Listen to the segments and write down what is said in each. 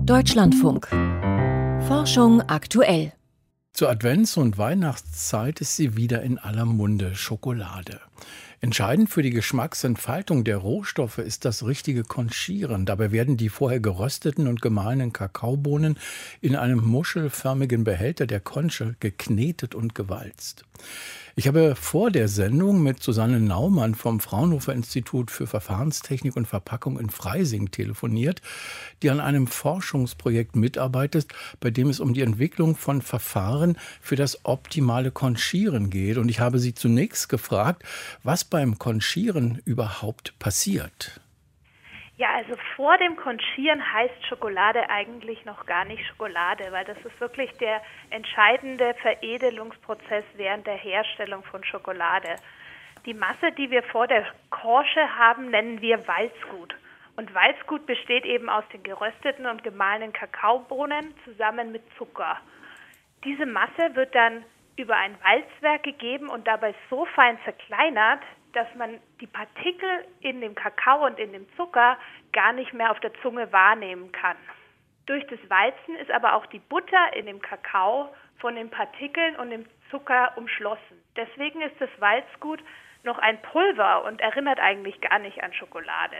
Deutschlandfunk. Forschung aktuell. Zur Advents- und Weihnachtszeit ist sie wieder in aller Munde: Schokolade. Entscheidend für die Geschmacksentfaltung der Rohstoffe ist das richtige Konchieren. Dabei werden die vorher gerösteten und gemahlenen Kakaobohnen in einem muschelförmigen Behälter der Conche geknetet und gewalzt. Ich habe vor der Sendung mit Susanne Naumann vom Fraunhofer Institut für Verfahrenstechnik und Verpackung in Freising telefoniert, die an einem Forschungsprojekt mitarbeitet, bei dem es um die Entwicklung von Verfahren für das optimale Konchieren geht. Und ich habe sie zunächst gefragt, was beim Konchieren überhaupt passiert. Ja, also vor dem Konchieren heißt Schokolade eigentlich noch gar nicht Schokolade, weil das ist wirklich der entscheidende Veredelungsprozess während der Herstellung von Schokolade. Die Masse, die wir vor der Conche haben, nennen wir Walzgut. Und Walzgut besteht eben aus den gerösteten und gemahlenen Kakaobohnen zusammen mit Zucker. Diese Masse wird dann über ein Walzwerk gegeben und dabei so fein zerkleinert, dass man die Partikel in dem Kakao und in dem Zucker gar nicht mehr auf der Zunge wahrnehmen kann. Durch das Walzen ist aber auch die Butter in dem Kakao von den Partikeln und dem Zucker umschlossen. Deswegen ist das Walzgut noch ein Pulver und erinnert eigentlich gar nicht an Schokolade.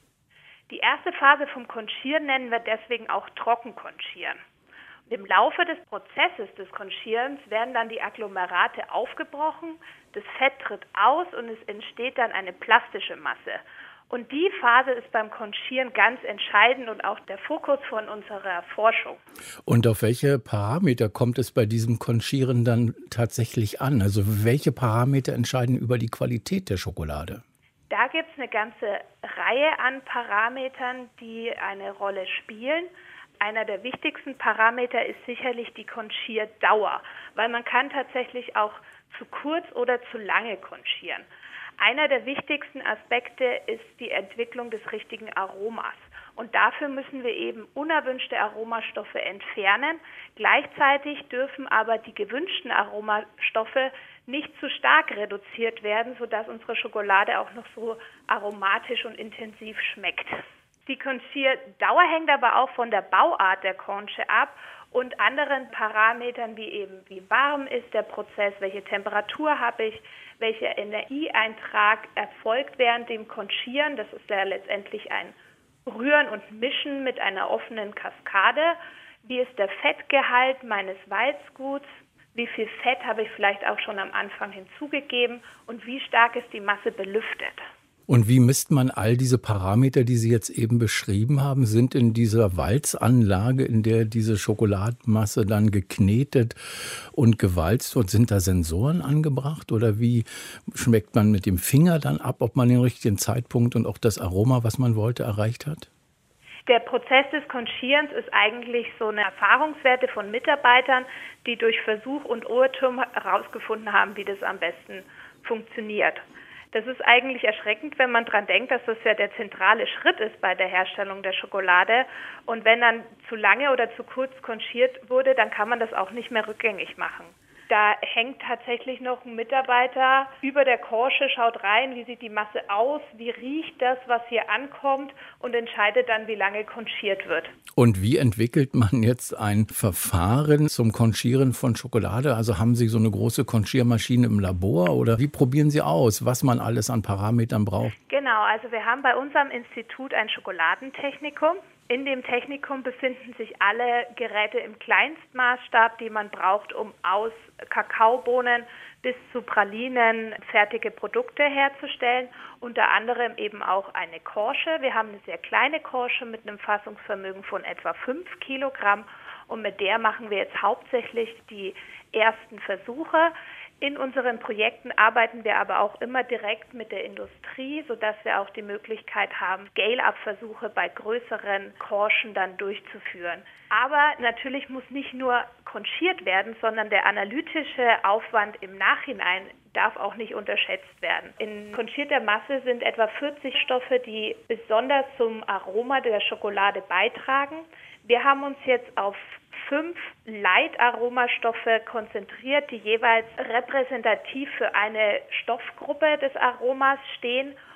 Die erste Phase vom Konchieren nennen wir deswegen auch Trockenkonchieren. Im Laufe des Prozesses des Konchierens werden dann die Agglomerate aufgebrochen, das Fett tritt aus und es entsteht dann eine plastische Masse. Und die Phase ist beim Konchieren ganz entscheidend und auch der Fokus von unserer Forschung. Und auf welche Parameter kommt es bei diesem Konchieren dann tatsächlich an? Also welche Parameter entscheiden über die Qualität der Schokolade? Da gibt es eine ganze Reihe an Parametern, die eine Rolle spielen. Einer der wichtigsten Parameter ist sicherlich die Konchierdauer, weil man kann tatsächlich auch zu kurz oder zu lange konchieren. Einer der wichtigsten Aspekte ist die Entwicklung des richtigen Aromas. Und dafür müssen wir eben unerwünschte Aromastoffe entfernen. Gleichzeitig dürfen aber die gewünschten Aromastoffe nicht zu stark reduziert werden, sodass unsere Schokolade auch noch so aromatisch und intensiv schmeckt. Die Konchierdauer hängt aber auch von der Bauart der Conche ab und anderen Parametern wie warm ist der Prozess, welche Temperatur habe ich, welcher Energieeintrag erfolgt während dem Konchieren. Das ist ja letztendlich ein Rühren und Mischen mit einer offenen Kaskade. Wie ist der Fettgehalt meines Walzguts? Wie viel Fett habe ich vielleicht auch schon am Anfang hinzugegeben? Und wie stark ist die Masse belüftet? Und wie misst man all diese Parameter, die Sie jetzt eben beschrieben haben, sind in dieser Walzanlage, in der diese Schokoladenmasse dann geknetet und gewalzt wird, sind da Sensoren angebracht? Oder wie schmeckt man mit dem Finger dann ab, ob man den richtigen Zeitpunkt und auch das Aroma, was man wollte, erreicht hat? Der Prozess des Konchierens ist eigentlich so eine Erfahrungswerte von Mitarbeitern, die durch Versuch und Irrtum herausgefunden haben, wie das am besten funktioniert. Das ist eigentlich erschreckend, wenn man dran denkt, dass das ja der zentrale Schritt ist bei der Herstellung der Schokolade. Und wenn dann zu lange oder zu kurz konchiert wurde, dann kann man das auch nicht mehr rückgängig machen. Da hängt tatsächlich noch ein Mitarbeiter über der Conche, schaut rein, wie sieht die Masse aus, wie riecht das, was hier ankommt und entscheidet dann, wie lange konchiert wird. Und wie entwickelt man jetzt ein Verfahren zum Konchieren von Schokolade? Also haben Sie so eine große Konchiermaschine im Labor oder wie probieren Sie aus, was man alles an Parametern braucht? Genau, also wir haben bei unserem Institut ein Schokoladentechnikum. In dem Technikum befinden sich alle Geräte im Kleinstmaßstab, die man braucht, um aus Kakaobohnen bis zu Pralinen fertige Produkte herzustellen. Unter anderem eben auch eine Conche. Wir haben eine sehr kleine Conche mit einem Fassungsvermögen von etwa 5 Kilogramm und mit der machen wir jetzt hauptsächlich die ersten Versuche. In unseren Projekten arbeiten wir aber auch immer direkt mit der Industrie, sodass wir auch die Möglichkeit haben, Scale-up-Versuche bei größeren Conchen dann durchzuführen. Aber natürlich muss nicht nur konchiert werden, sondern der analytische Aufwand im Nachhinein darf auch nicht unterschätzt werden. In konchierter Masse sind etwa 40 Stoffe, die besonders zum Aroma der Schokolade beitragen. Wir haben uns jetzt auf 5 Leitaromastoffe konzentriert, die jeweils repräsentativ für eine Stoffgruppe des Aromas stehen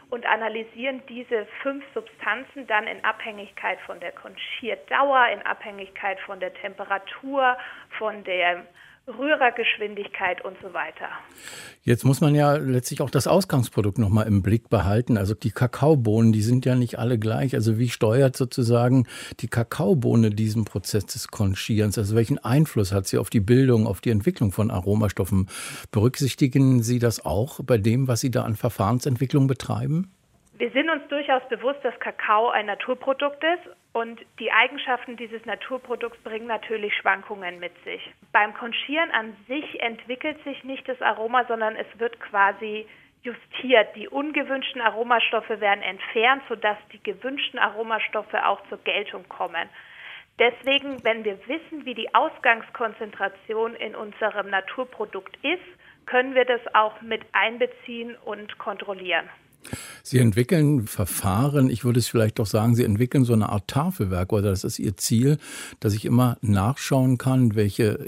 und analysieren diese 5 Substanzen dann in Abhängigkeit von der Konchierdauer, in Abhängigkeit von der Temperatur, von der Rührergeschwindigkeit und so weiter. Jetzt muss man ja letztlich auch das Ausgangsprodukt noch mal im Blick behalten. Also die Kakaobohnen, die sind ja nicht alle gleich. Also wie steuert sozusagen die Kakaobohne diesen Prozess des Konchierens? Also welchen Einfluss hat sie auf die Bildung, auf die Entwicklung von Aromastoffen? Berücksichtigen Sie das auch bei dem, was Sie da an Verfahrensentwicklung betreiben? Wir sind uns durchaus bewusst, dass Kakao ein Naturprodukt ist und die Eigenschaften dieses Naturprodukts bringen natürlich Schwankungen mit sich. Beim Konchieren an sich entwickelt sich nicht das Aroma, sondern es wird quasi justiert. Die ungewünschten Aromastoffe werden entfernt, sodass die gewünschten Aromastoffe auch zur Geltung kommen. Deswegen, wenn wir wissen, wie die Ausgangskonzentration in unserem Naturprodukt ist, können wir das auch mit einbeziehen und kontrollieren. Sie entwickeln Verfahren, ich würde es vielleicht doch sagen, Sie entwickeln so eine Art Tafelwerk, oder das ist Ihr Ziel, dass ich immer nachschauen kann, welche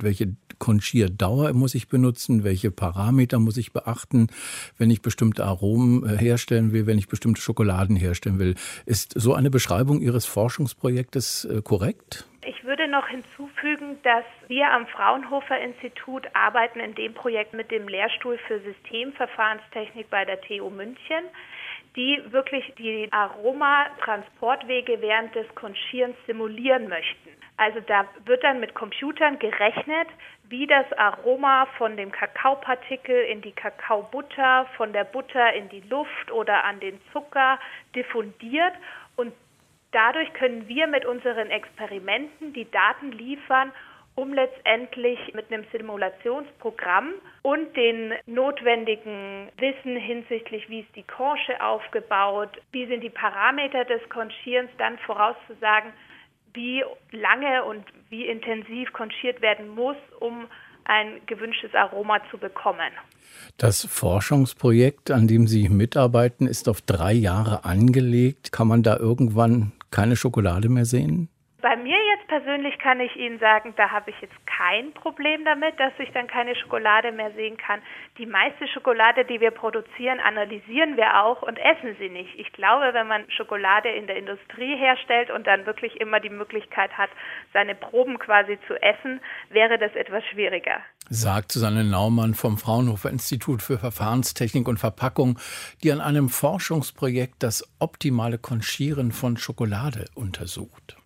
Konchierdauer muss ich benutzen, welche Parameter muss ich beachten, wenn ich bestimmte Aromen herstellen will, wenn ich bestimmte Schokoladen herstellen will. Ist so eine Beschreibung Ihres Forschungsprojektes korrekt? Ich würde noch hinzufügen, dass wir am Fraunhofer-Institut arbeiten in dem Projekt mit dem Lehrstuhl für Systemverfahrenstechnik bei der TU München, die wirklich die Aromatransportwege während des Konchierens simulieren möchten. Also da wird dann mit Computern gerechnet, wie das Aroma von dem Kakaopartikel in die Kakaobutter, von der Butter in die Luft oder an den Zucker diffundiert, und dadurch können wir mit unseren Experimenten die Daten liefern, um letztendlich mit einem Simulationsprogramm und den notwendigen Wissen hinsichtlich, wie ist die Conche aufgebaut, wie sind die Parameter des Konchierens, dann vorauszusagen, wie lange und wie intensiv konchiert werden muss, um ein gewünschtes Aroma zu bekommen. Das Forschungsprojekt, an dem Sie mitarbeiten, ist auf 3 Jahre angelegt. Kann man da irgendwann keine Schokolade mehr sehen? Bei mir jetzt persönlich kann ich Ihnen sagen, da habe ich jetzt kein Problem damit, dass ich dann keine Schokolade mehr sehen kann. Die meiste Schokolade, die wir produzieren, analysieren wir auch und essen sie nicht. Ich glaube, wenn man Schokolade in der Industrie herstellt und dann wirklich immer die Möglichkeit hat, seine Proben quasi zu essen, wäre das etwas schwieriger. Sagt Susanne Naumann vom Fraunhofer Institut für Verfahrenstechnik und Verpackung, die an einem Forschungsprojekt das optimale Konchieren von Schokolade untersucht.